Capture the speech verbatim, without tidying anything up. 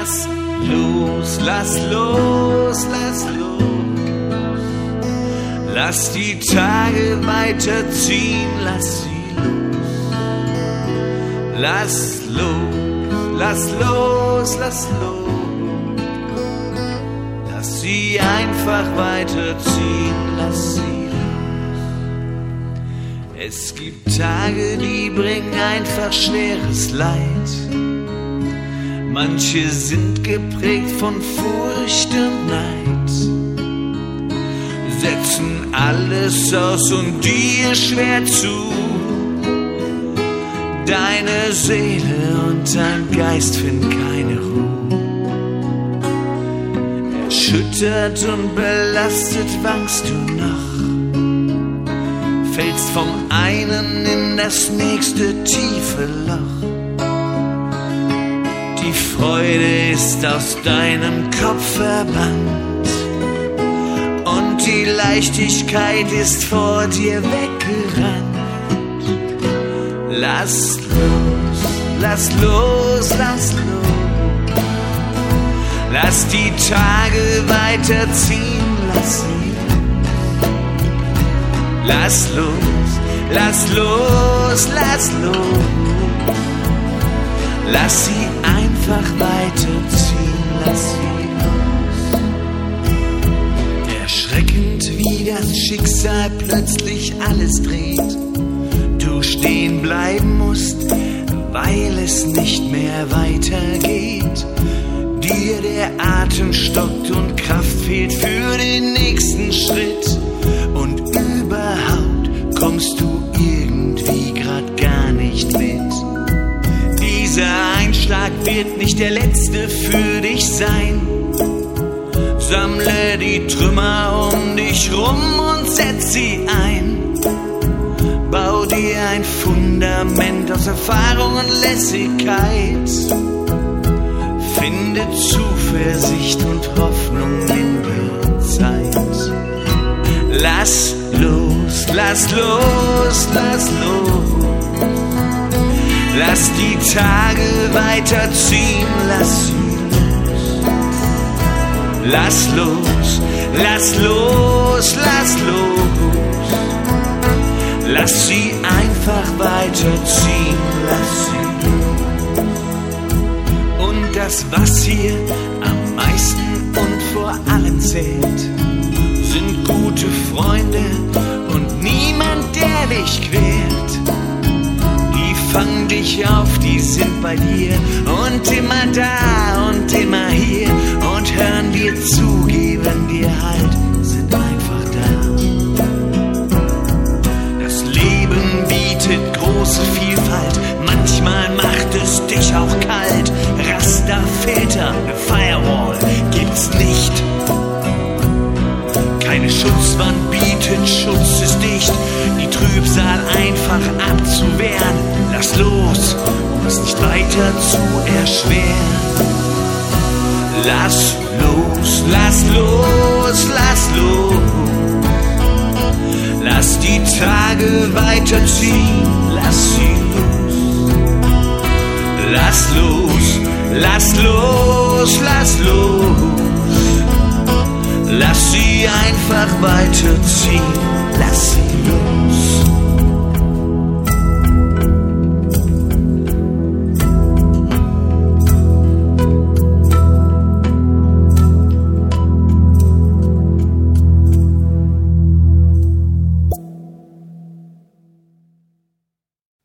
Lass los, lass los, lass los. Lass die Tage weiterziehen, lass sie los. Lass los, lass los, lass los. Lass sie einfach weiterziehen, lass sie los. Es gibt Tage, die bringen einfach schweres Leid. Manche sind geprägt von Furcht und Neid, setzen alles aus und dir schwer zu. Deine Seele und dein Geist finden keine Ruhe. Erschüttert und belastet wankst du noch, fällst vom einen in das nächste tiefe Loch. Die Freude ist aus deinem Kopf verbannt und die Leichtigkeit ist vor dir weggerannt. Lass los, lass los, lass los. Lass die Tage weiterziehen, lass sie los. Lass los, lass los, lass los. Lass sie einfach weiterziehen, lass sie los. Erschreckend, wie das Schicksal plötzlich alles dreht. Du stehen bleiben musst, weil es nicht mehr weitergeht. Dir der Atem stockt und Kraft fehlt für den nächsten Schritt. Und überhaupt kommst du irgendwie grad gar nicht mit. Dieser Einschlag wird nicht der letzte für dich sein. Sammle die Trümmer um dich rum und setz sie ein. Bau dir ein Fundament aus Erfahrung und Lässigkeit. Finde Zuversicht und Hoffnung in der Zeit. Lass los, lass los, lass los. Lass die Tage weiterziehen, lass sie los. Lass los, lass los, lass los. Lass sie einfach weiterziehen, lass sie los. Und das, was hier am meisten und vor allem zählt, sind gute Freunde und niemand, der dich quält. Die fangen dich auf, die sind bei dir und immer da und immer hier und hören dir zu, geben dir Halt, sind einfach da. Das Leben bietet große Vielfalt, manchmal macht es dich auch kalt. Raster, Filter, eine Firewall gibt's nicht. Keine Schutzwand bietet Schutz, ist dicht, die Trübsal einfach abzuwehren. Lass los, um es nicht weiter zu erschweren. Lass los, lass los, lass los. Lass die Tage weiterziehen, lass sie los. Lass los, lass los, lass los. Lass sie einfach weiterziehen, lass sie los.